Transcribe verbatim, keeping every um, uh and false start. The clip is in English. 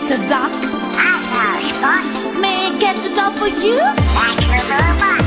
Mister Duck? I know, Spot. May I get it all for you? Thank you very much.